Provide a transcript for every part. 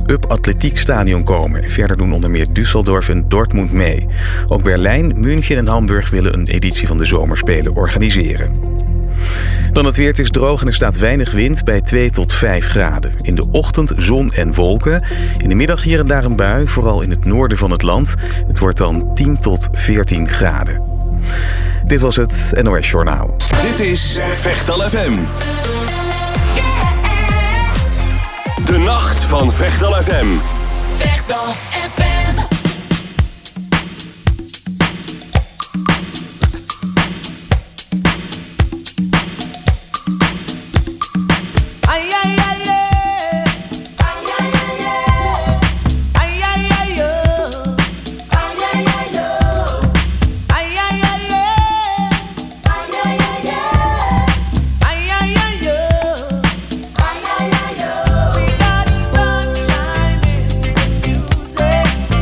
Up Atletiekstadion komen. Verder doen onder meer Düsseldorf en Dortmund mee. Ook Berlijn, München en Hamburg willen een editie van de Zomerspelen organiseren. Dan het weer. Het is droog en er staat weinig wind bij 2 tot 5 graden. In de ochtend zon en wolken. In de middag hier en daar een bui, vooral in het noorden van het land. Het wordt dan 10 tot 14 graden. Dit was het NOS Journaal. Dit is Vechtal FM. De nacht van Vechtal FM. Vechtal FM. We got sunshine in the music.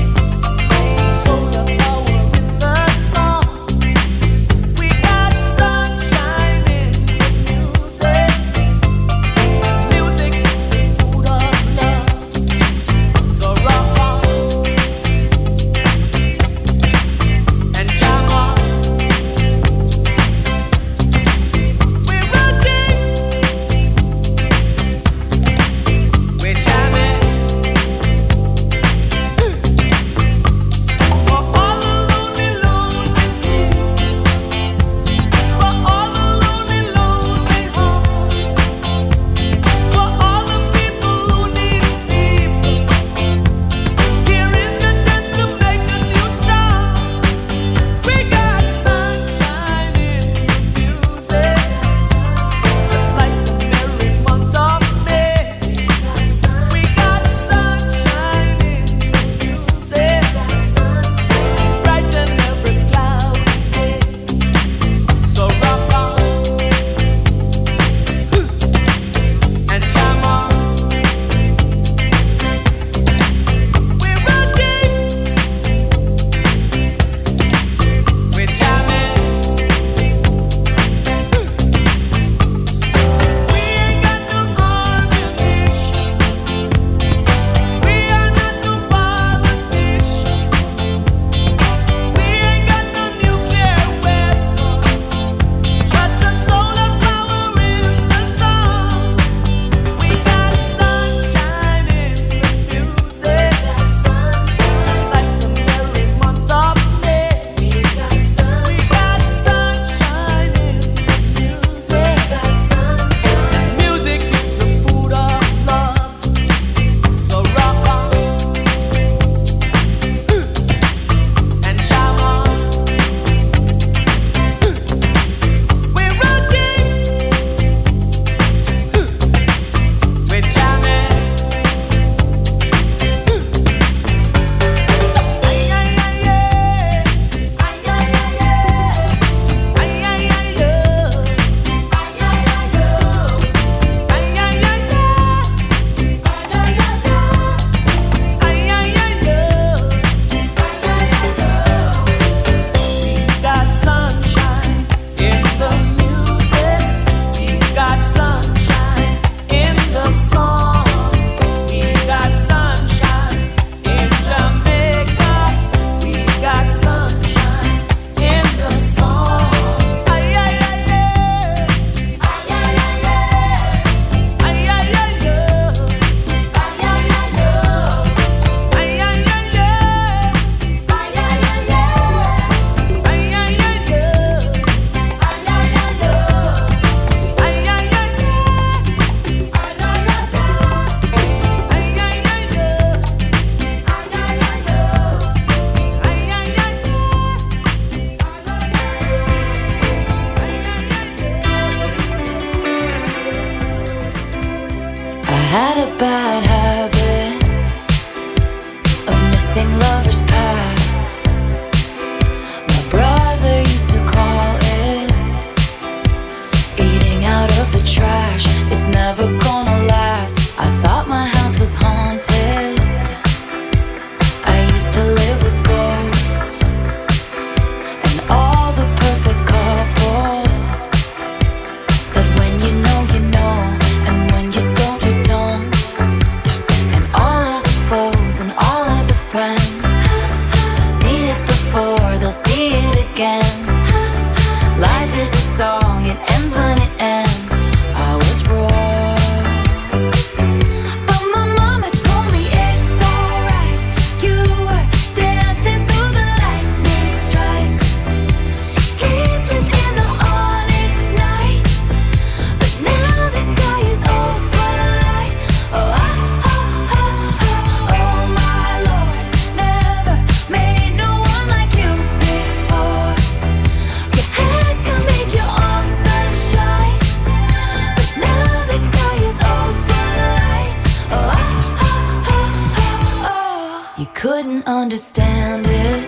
You couldn't understand it,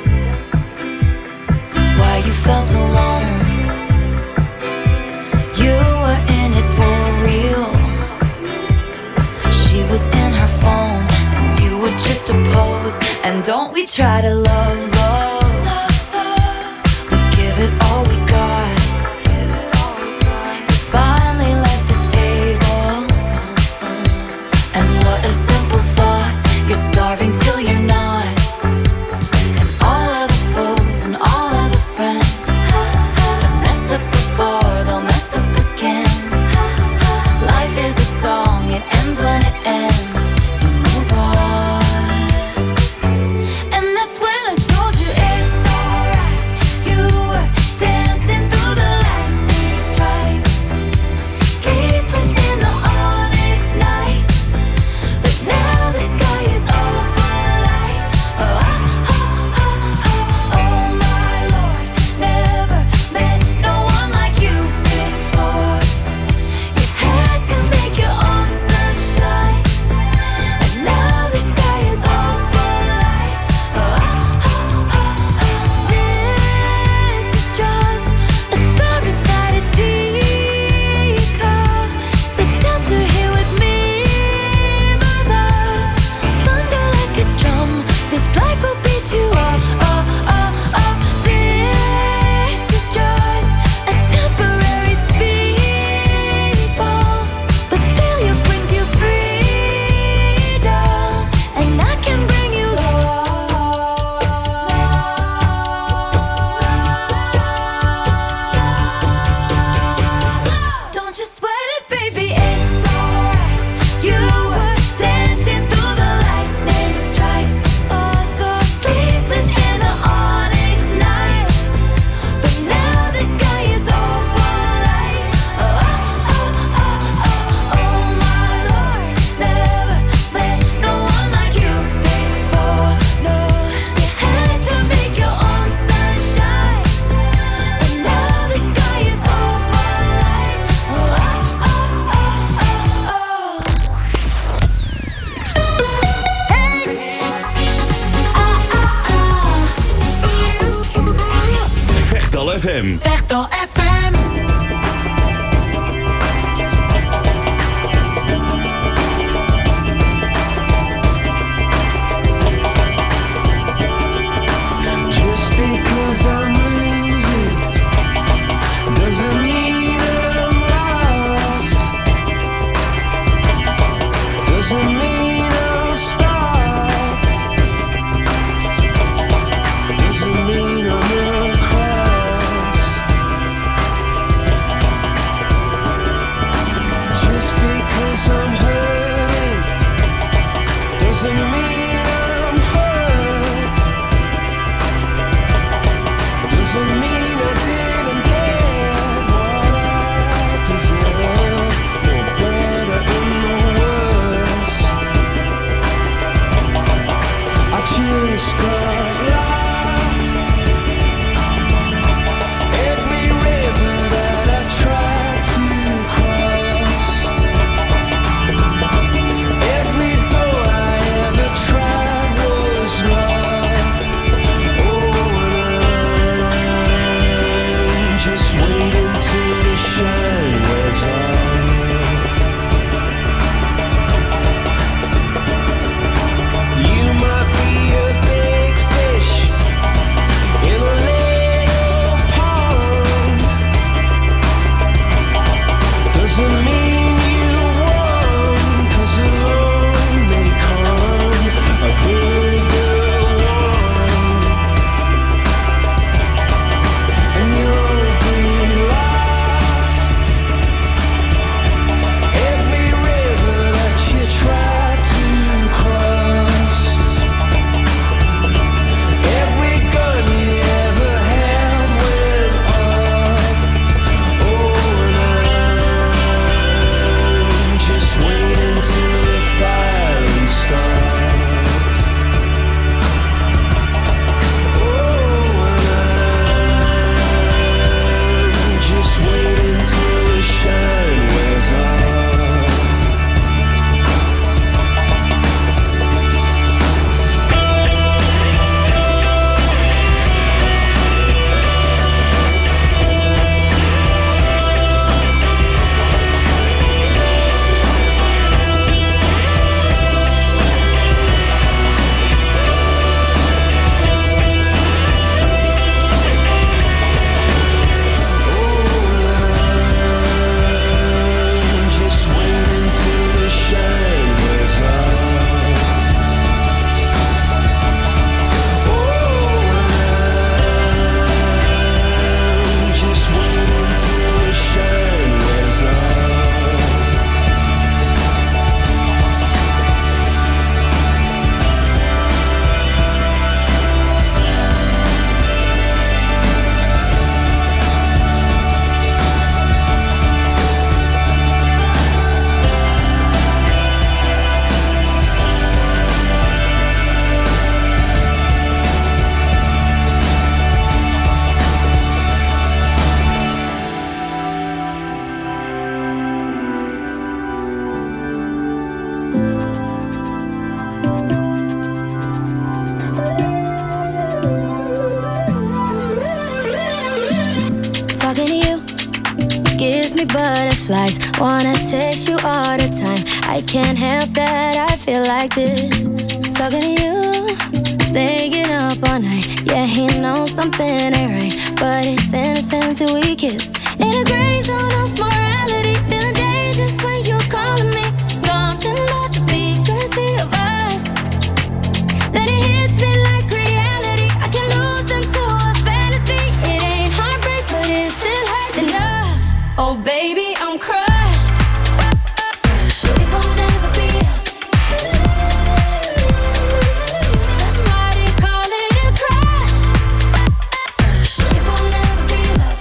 why you felt alone. You were in it for real. She was in her phone and you were just a pose. And don't we try to love, love. We give it all we got. We finally left the table. And what a simple thought. You're starving till you're not. And all of the foes and all of the friends have messed up before, they'll mess up again. Life is a song, it ends when it ends. You move on. And that's when I told you it's alright. You were dancing through the lightning strikes, sleepless in the onyx night. But now the sky is open light. Oh, oh, oh, oh, oh my Lord. Never met no one like you before. You had to make your own sunshine. And now the sky is open light. Oh, oh, oh, oh. This is just a star inside a teacup. Let's shelter here with me, my love. Thunder like a drum, this life will beat you up. Oh, oh, oh. This is just a temporary speed bump, but failure brings you freedom, and I can bring you love. Don't you sweat it, baby, it's alright. You were dancing through the lightning strikes, oh so sleepless in the onyx night. But now the sky is open light. Oh, oh, oh, oh, oh my Lord. Never met no one like you before. No, you had to make your own sunshine. But now the sky is open light. Oh, oh, oh, oh, oh. Vechtal FM. Vechtal FM. Just because I'm losing doesn't mean I'm lost. Doesn't mean I'll stop. Doesn't mean I'm across. Just because I'm hurting doesn't mean I'm hurt. Doesn't mean I didn't get what I deserve. No better and no worse. I just got lost. Every river that I tried to cross, every door I ever tried was locked. Oh, and I'm just waiting till the shine wears off. You might be a big me butterflies. Wanna taste you all the time. I can't help that I feel like this. Talking to you, staying up all night. Yeah, he knows something ain't right, but it's innocent till we kiss. In a gray zone of morality, feeling dangerous when you're calling me. Something about the secrecy of us. Then it hits me like reality. I can lose into a fantasy. It ain't heartbreak, but it still hurts enough. Oh baby, I'm crushed. It won't never be us. That's why they call it a crush. It won't never be love.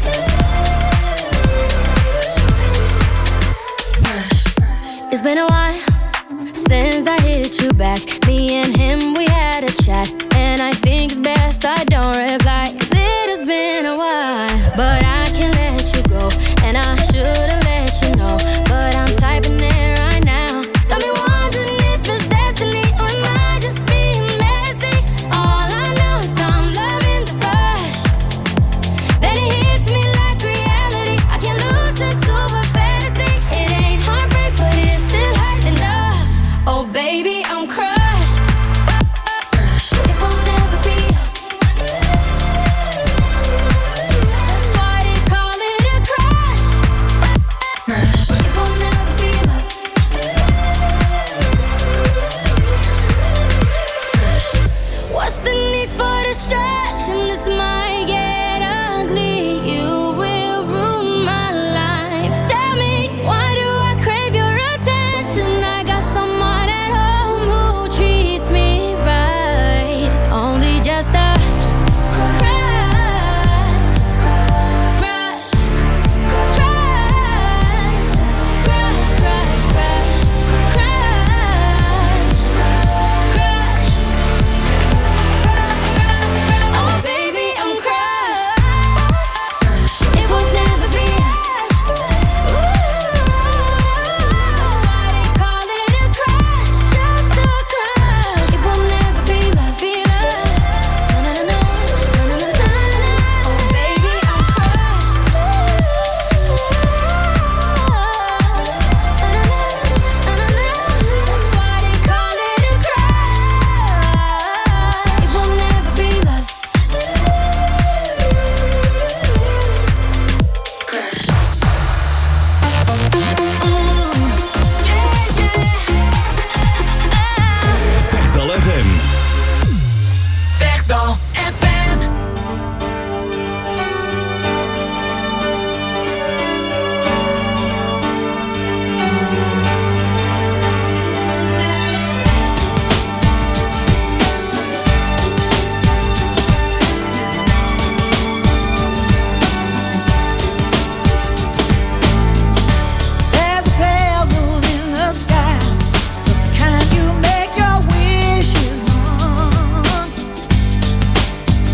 It's been a while since I hit you back. Me and him, we had a chat, and I think it's best I don't reply. It has been a while, but I can't let you go, and I should've let you know, but I'm typing it right now. Got me wondering if it's destiny, or am I just being messy? All I know is I'm loving the rush. Then it hits me like reality. I can lose into a fantasy. It ain't heartbreak, but it still hurts enough. Oh baby, I'm crushed. It won't never be us. That's why they call it a crush. It won't never be love. What's the need for distraction? This might get ugly. You will ruin my life. Tell me, why do I crave your attention? I got someone at home who treats me right. It's only just a crush, crush, crush, crush, crush, crush, crush. Oh baby, I'm crushed. It will never be us. Why they call it a crush? Just a crush. It will never be love, be love. No, no, no, no, no, no, no, no. Oh baby, I'm crushed. That's why they call it a crush. It will never be love. Vechtal FM. Vechtal FM. There's a pale moon in the sky, the kind you make your wishes on.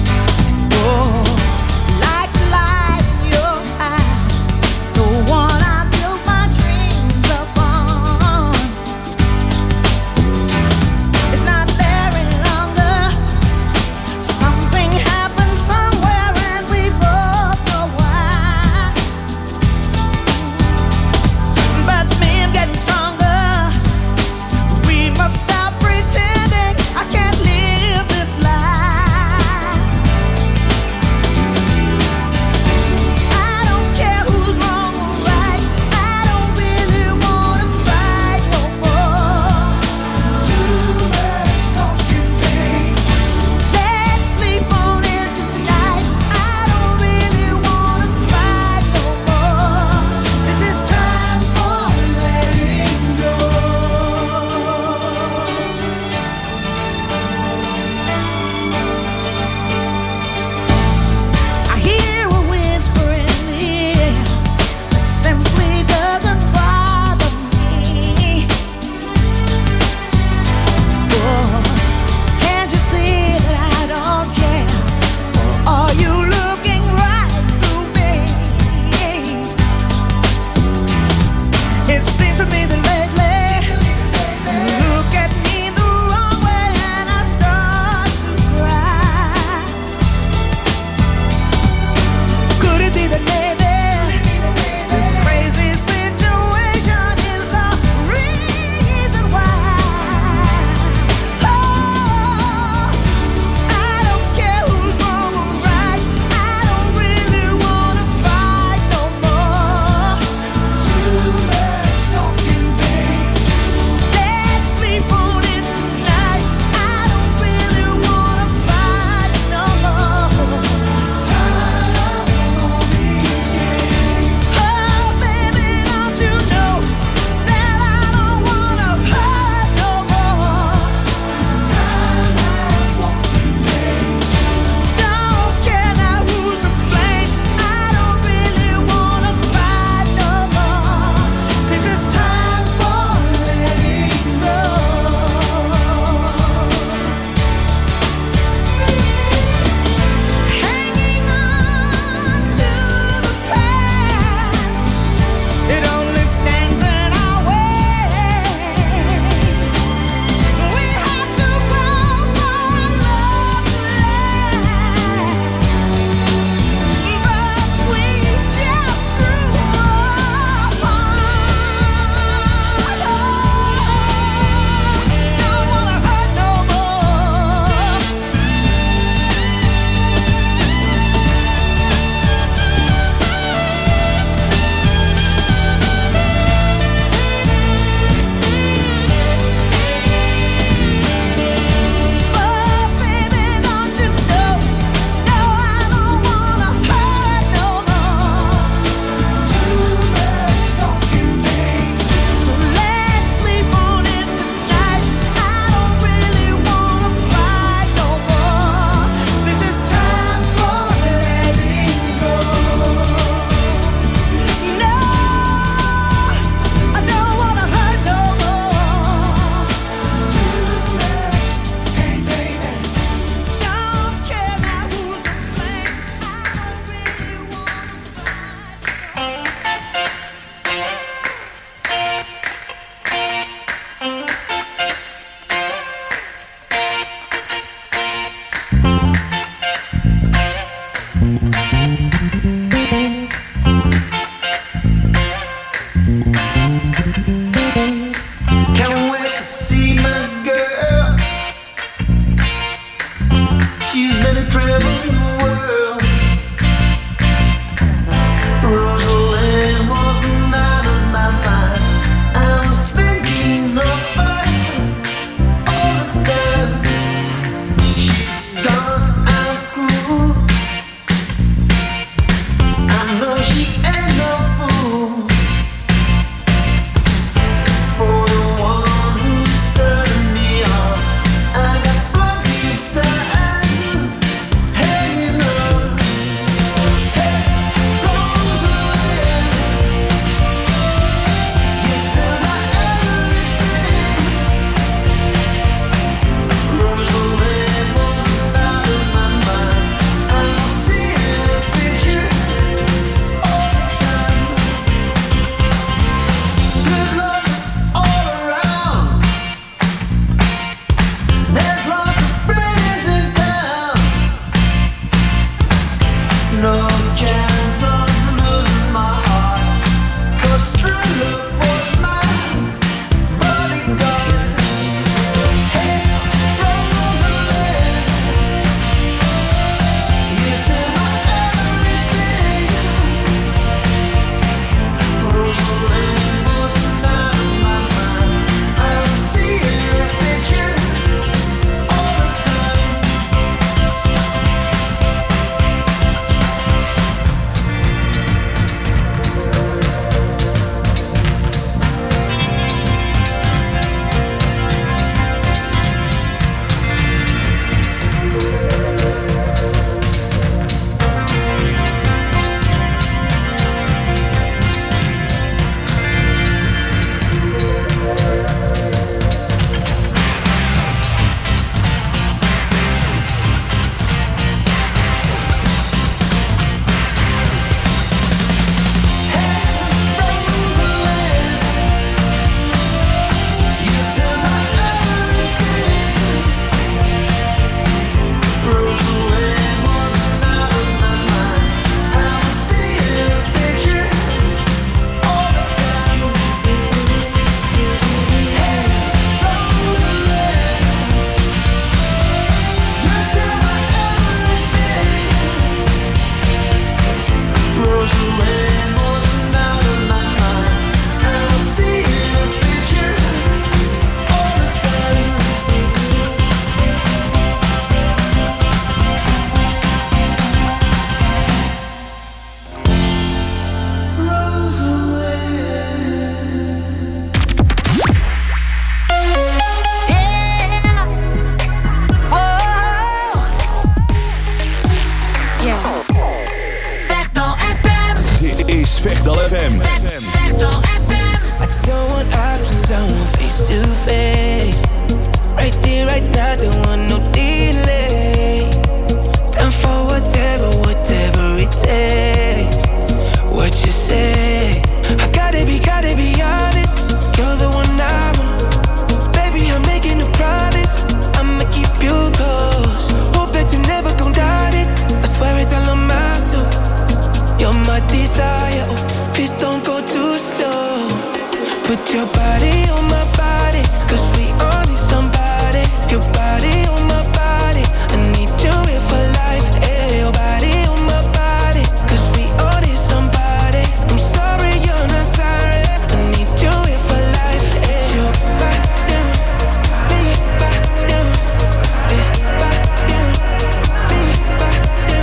you're the one, no delay. Time for whatever it takes. What you say? I gotta be honest. You're the one I want. Baby, I'm making a promise. I'ma keep you close. Hope that you never gon' doubt it. I swear it all on my soul. You're my desire. Oh, please don't go too slow. Put your body on my body, 'cause we all need somebody. Your body on my body, I need you here for life. Hey, your body on my body, 'cause we all need somebody. I'm sorry you're not sorry, I need you here for life. Hey, your body, me body, body, me body,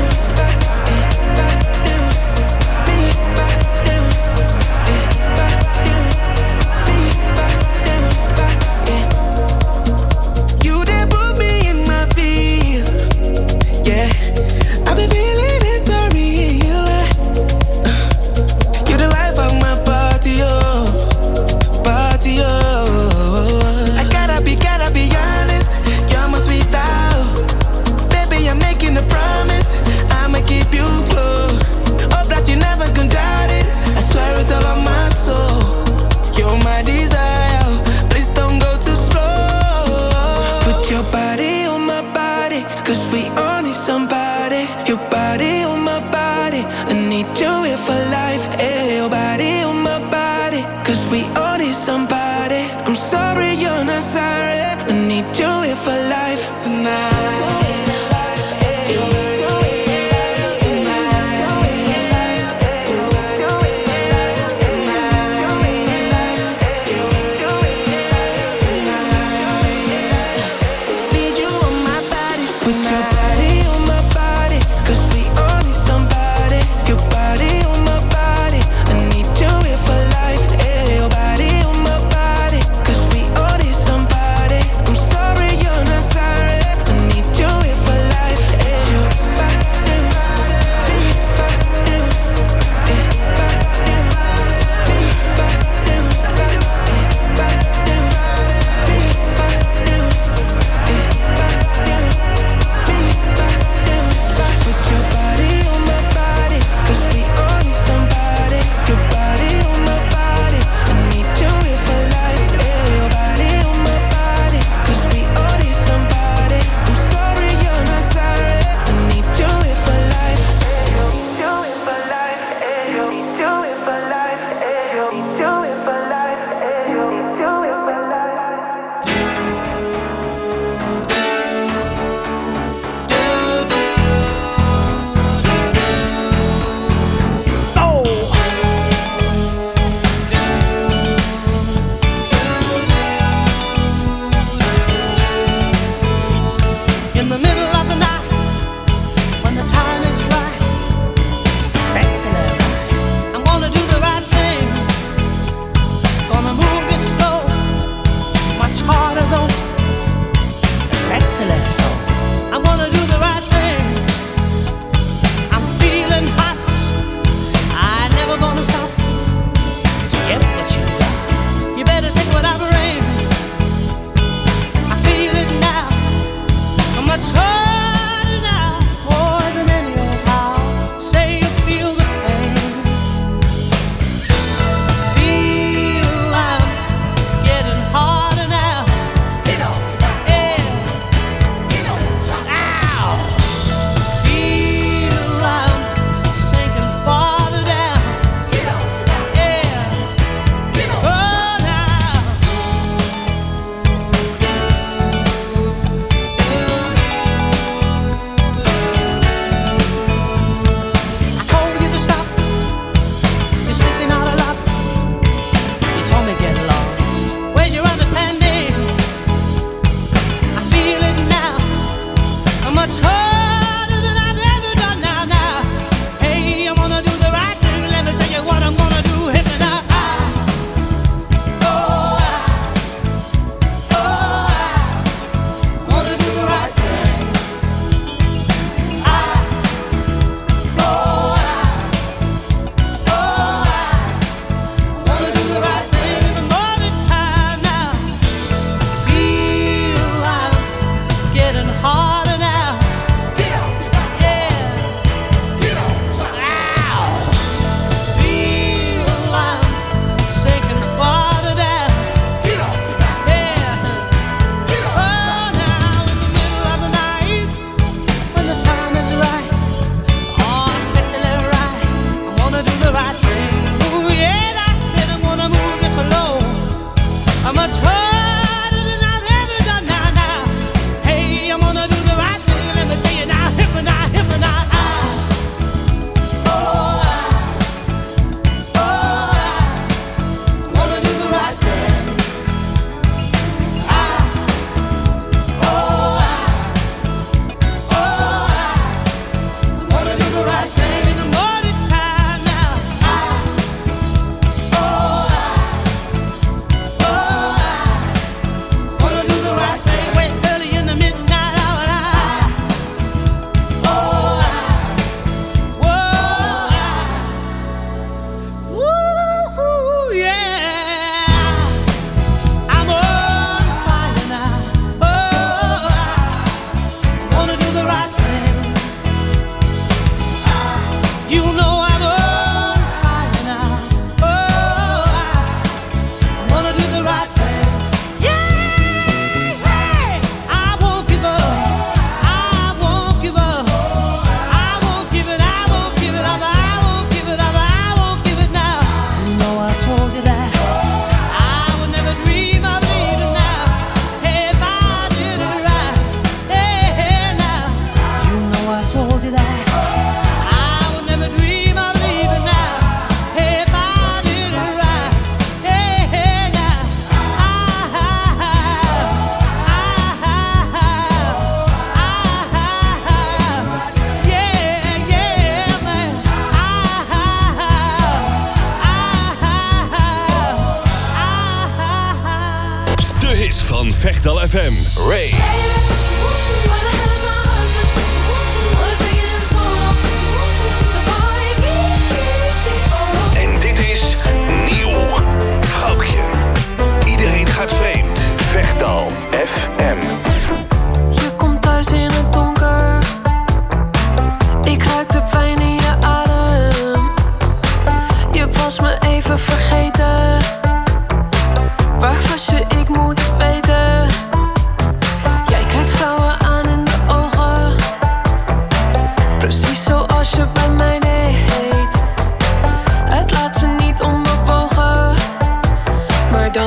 you did put me in my feels. Yeah, I've been feeling it so real. You're the life of my party, oh, party, oh. I gotta be honest. You're my sweet out. Baby, I'm making a promise. I'ma keep you close. Hope that you never gon' doubt it. I swear it's all on my soul. You're my desire. Please don't go too slow. Put your body on my body, 'cause we all need somebody. Your body on my body, I need you here for life. Hey, your body on my body, 'cause we all need somebody. I'm sorry you're not sorry, I need you here for life tonight. Need you on my body. Put your body on my body, 'cause we all need somebody. Your body on my body, I need you here for life. Hey, your body on my body, 'cause we all need somebody. I'm sorry you're not sorry, I need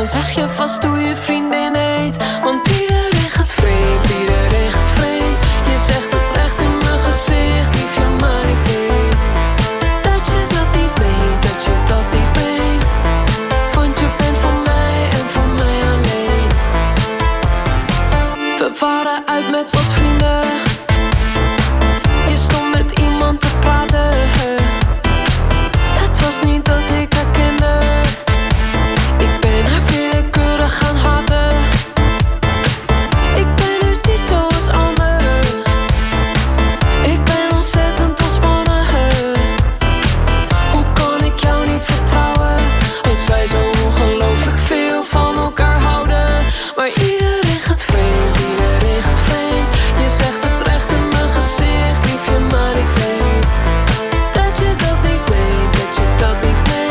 dan zeg je vast hoe je vriendin heet. Want iedereen gaat vreemd, iedereen gaat vreemd. Je zegt het recht in mijn gezicht, liefje, maar ik weet dat je dat niet meent, dat je dat niet meent. Want je bent van mij en van mij alleen. We waren uit met wat vrienden. Je stond met iemand te praten. Het was niet dat ik haar kende. Ik ben haar willekeurig gaan haten. Ik ben dus niet zoals anderen. Ik ben ontzettend ontspannen. Hoe kan ik jou niet vertrouwen als wij zo ongelooflijk veel van elkaar houden? Maar iedereen gaat vreemd, iedereen gaat vreemd. Je zegt het recht in mijn gezicht, liefje, maar ik weet dat je dat niet meent, dat je dat niet meent.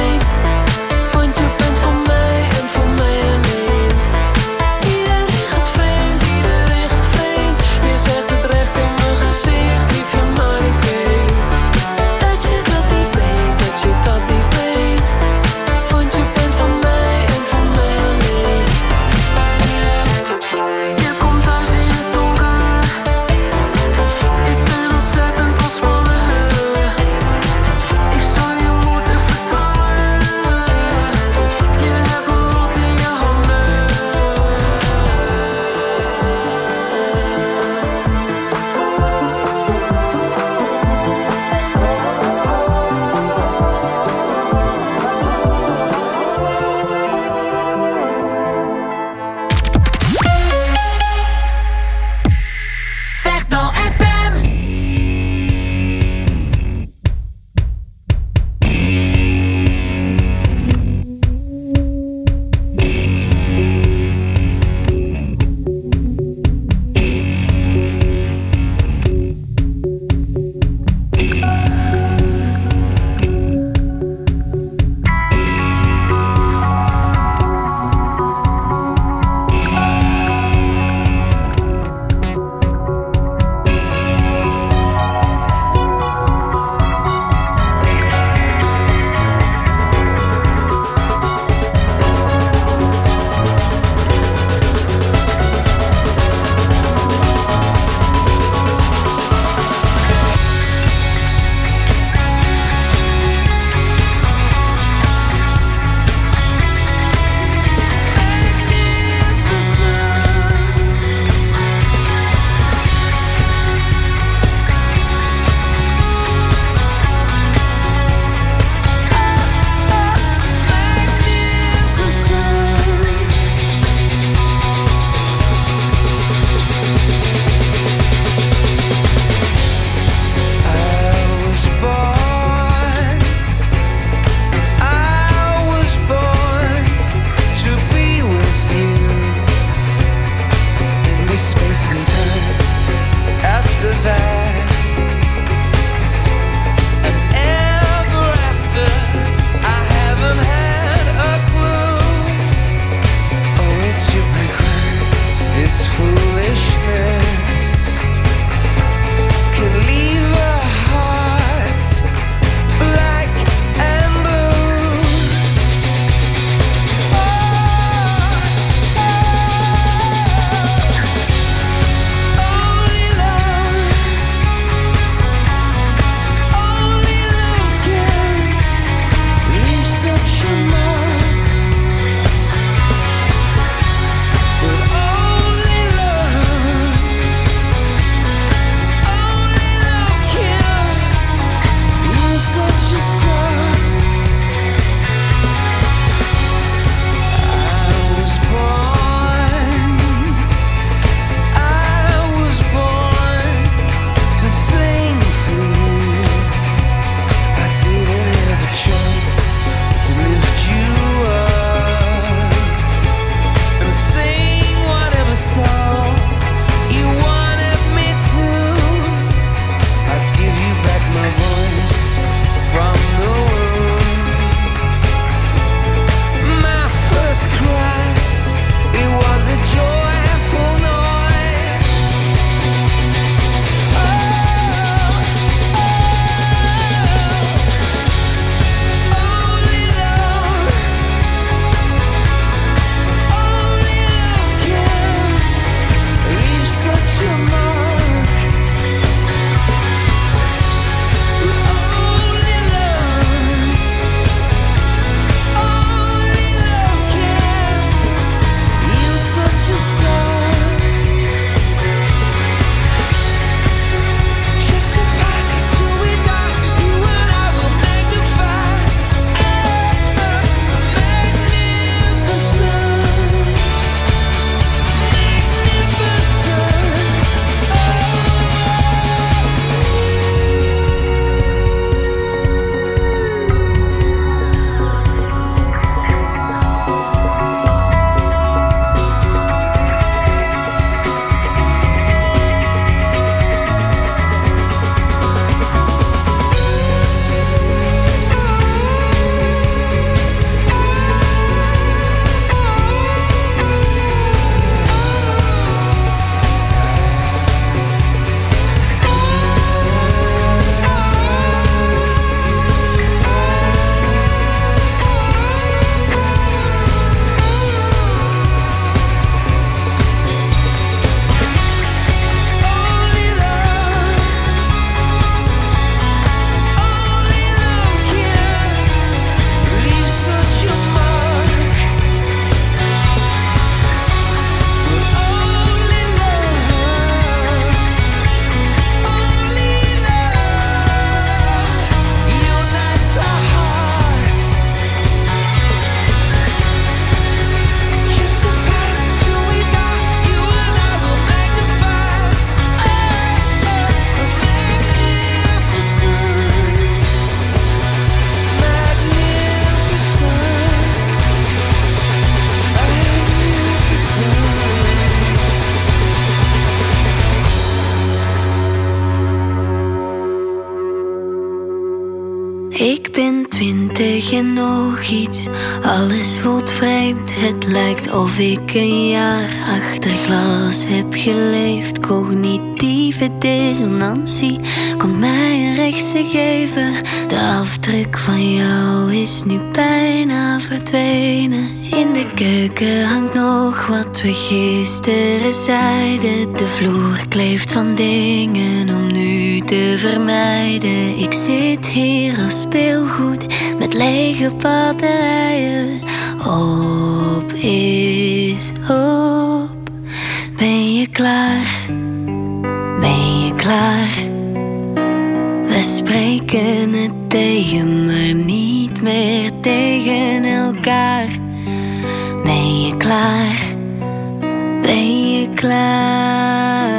Ik ben 20 en nog iets, alles voelt vreemd. Het lijkt of ik een jaar achter glas heb geleefd. Cognitieve dissonantie komt mij een rechtse geven. De afdruk van jou is nu bijna verdwenen. In de keuken hangt nog wat we gisteren zeiden. De vloer kleeft van dingen om nu te vermijden. Ik zit hier als speelgoed met lege batterijen. Op is op. Ben je klaar? Ben je klaar? We spreken het tegen, maar niet meer tegen elkaar. Ben je klaar? Ben je klaar?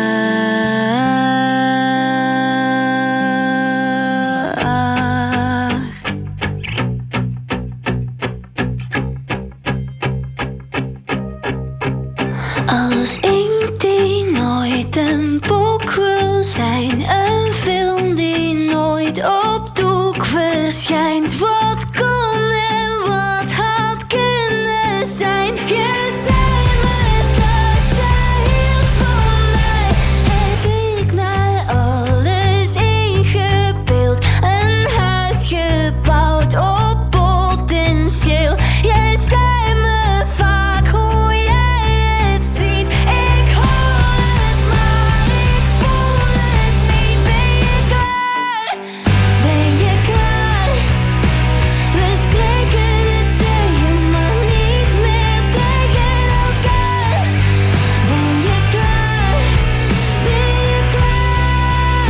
Als inkt die nooit een boek wil zijn, een film die nooit op doek verschijnt. Wat kon en wat had kunnen zijn? Je zei me dat jij hield van mij. Heb ik mij alles ingebeeld? Een huis gebouwd op potentieel. Jij zei me vaak hoe jij het ziet. Ik hoor het, maar ik voel het niet. Ben je klaar? Ben je klaar? We spreken het tegen, maar niet meer tegen elkaar. Ben je klaar? Ben je klaar?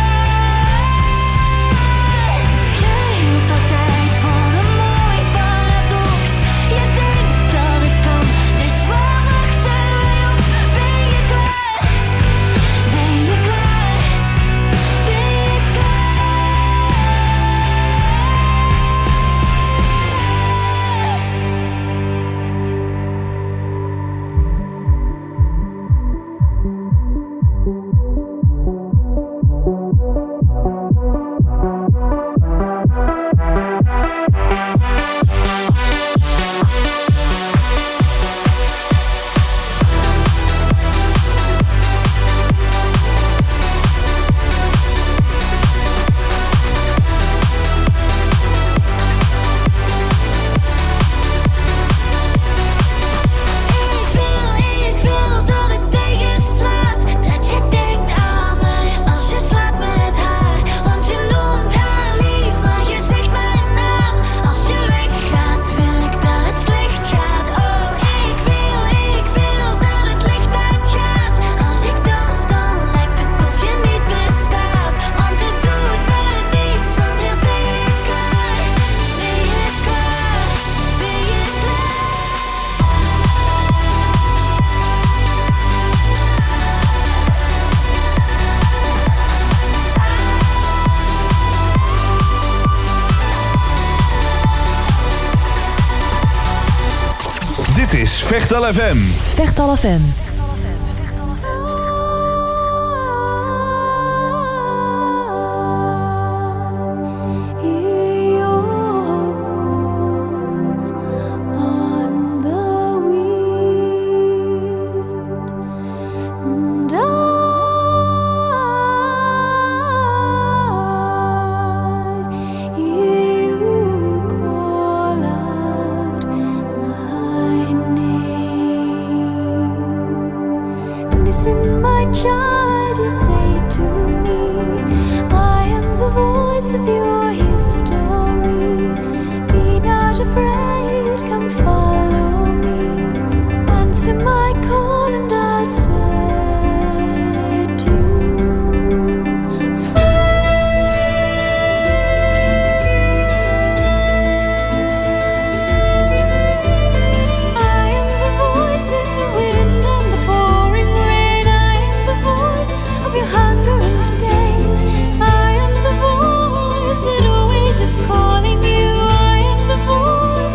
Jij hield altijd van een mooi paradox. Je denkt dat het kan, dus waar wachten wij op? Ben je klaar? Ben je klaar? Ben je Ik wil dat het tegenslaat. Dat je denkt aan mij als je slaapt met haar. Want je noemt haar lief, maar je zegt mijn naam. Als je weggaat, wil ik dat het slecht gaat. Oh, ik wil dat het licht uitgaat. Als ik dans, dan lijkt het of je niet bestaat. Want het doet me niets, wanneer ben je klaar? Ben je klaar? Ben je klaar? Dit is Vechtal FM. Vechtal FM. Yours on the wind, and I hear you call out my name. Listen, my child, you say to me, I am the voice of your history. Be not afraid, come follow me. Answer my call and I'll set you free. I am the voice in the wind and the pouring rain. I am the voice of your hunger and pain. I am the voice that always is calling you. I am the voice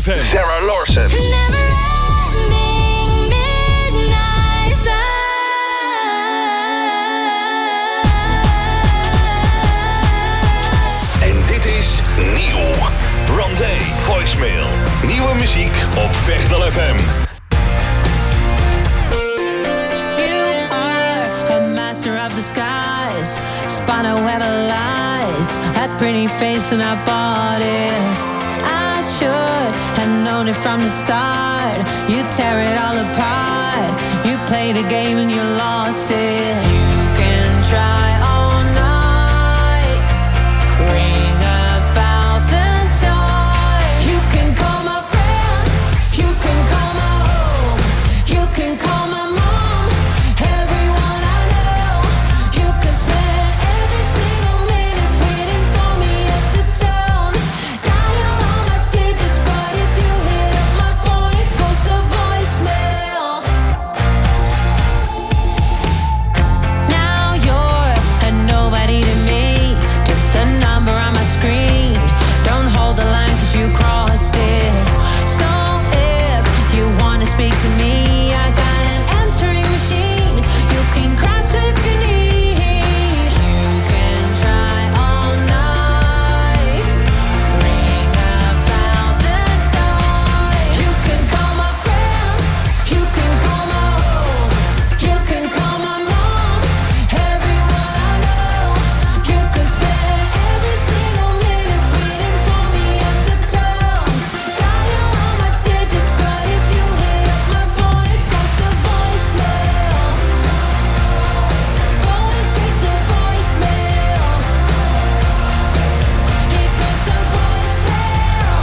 FM. Sarah Larsen. En dit is nieuw. Rondé Voicemail. Nieuwe muziek op Vechtal FM. Of the skies, spun a web of lies, a pretty face and I bought it. I should have known it from the start. You tear it all apart. You played a game and you lost it. You can try all night, ring 1,000 times. You can call my friends, you can call my home, you can call my mom. You crossed it. So if you wanna speak to me, I got an answering machine. You can crouch if you need. You can try all night, ring 1,000 times. You can call my friends, you can call my home, you can call my mom, everyone I know. You can spend every single minute waiting for me at the town. Dial all my digits, but if you hit up my phone, it goes to voicemail. Going straight to voicemail. It goes to voicemail.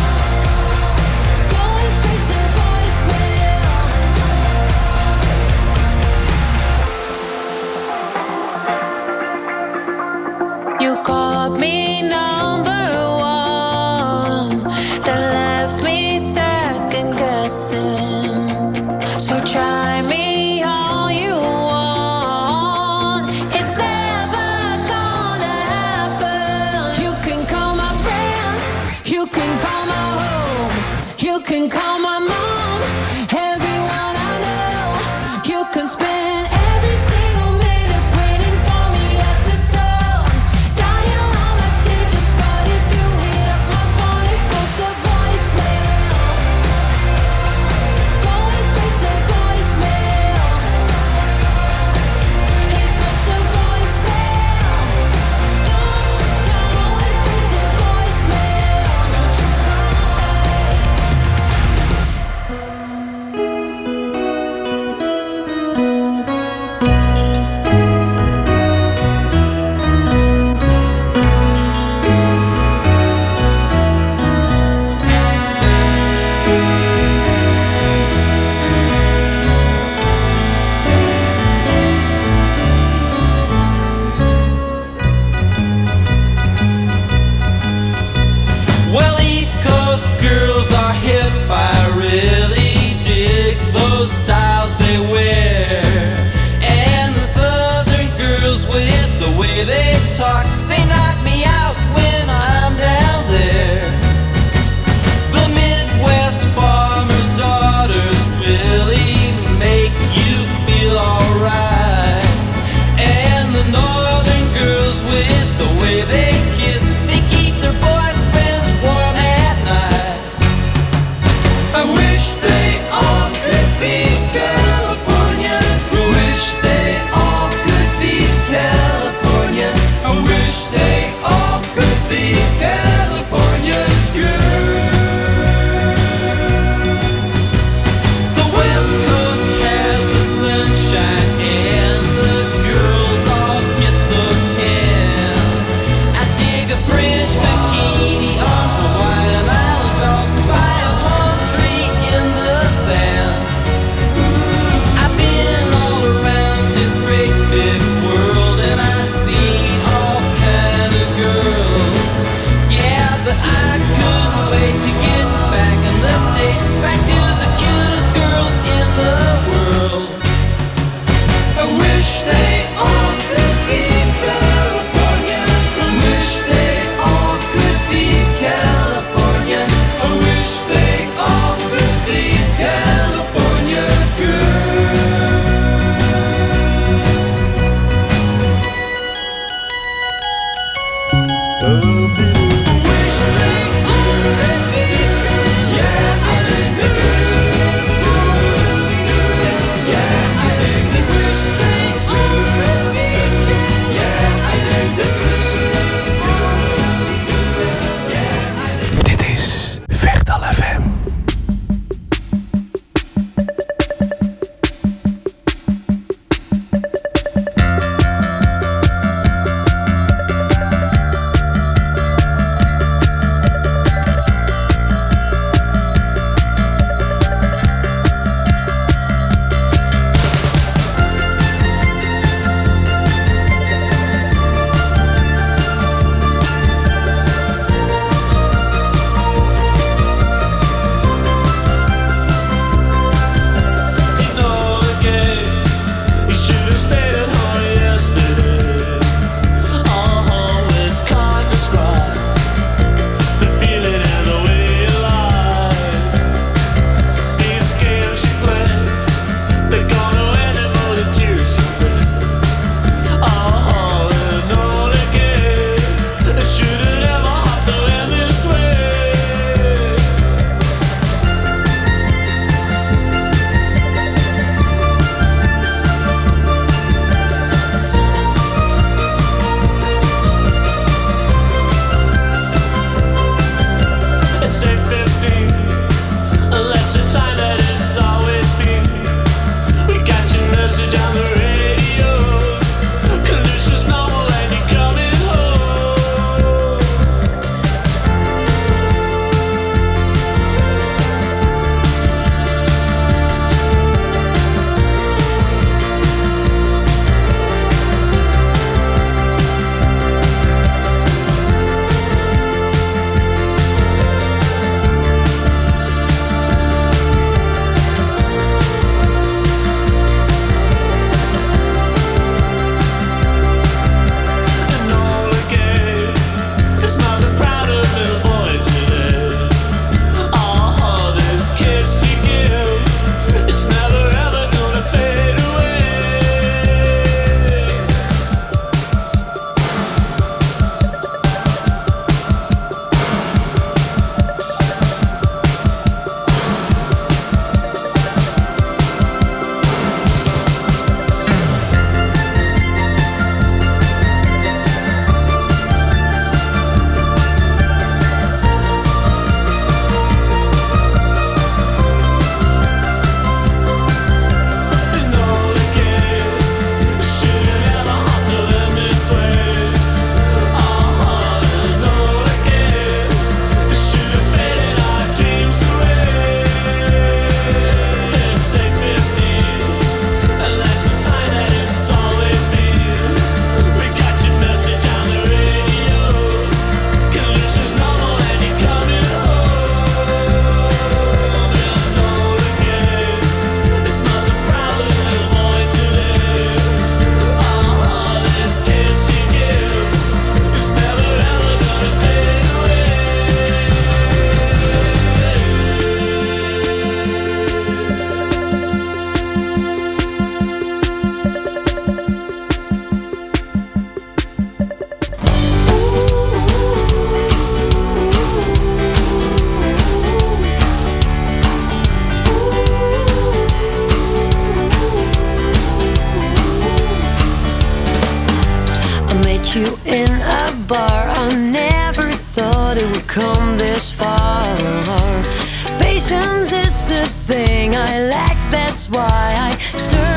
Going straight to voicemail. You called me number one, that left me second guessing. So try me all you want, it's never gonna happen. You can call my friends, you can call my home, you can call my mom, everyone I know. You can spend every single minute waiting for me at the door. Dial all my digits, but if you hit up my phone, it goes to voicemail. Going straight to voicemail. It goes to voicemail. Don't you call. Going straight to voicemail. Don't you Well, East Coast girls are hip, I really dig those styles they wear. And the Southern girls with the way they talk, they knock me out when I'm down there. The Midwest farmers' daughters really make you feel alright. And the Northern girls with the way they kiss, they keep their boyfriends warm at night. I wish they all could be girls. you in a bar. I never thought it would come this far. Patience is a thing I lack, that's why I turn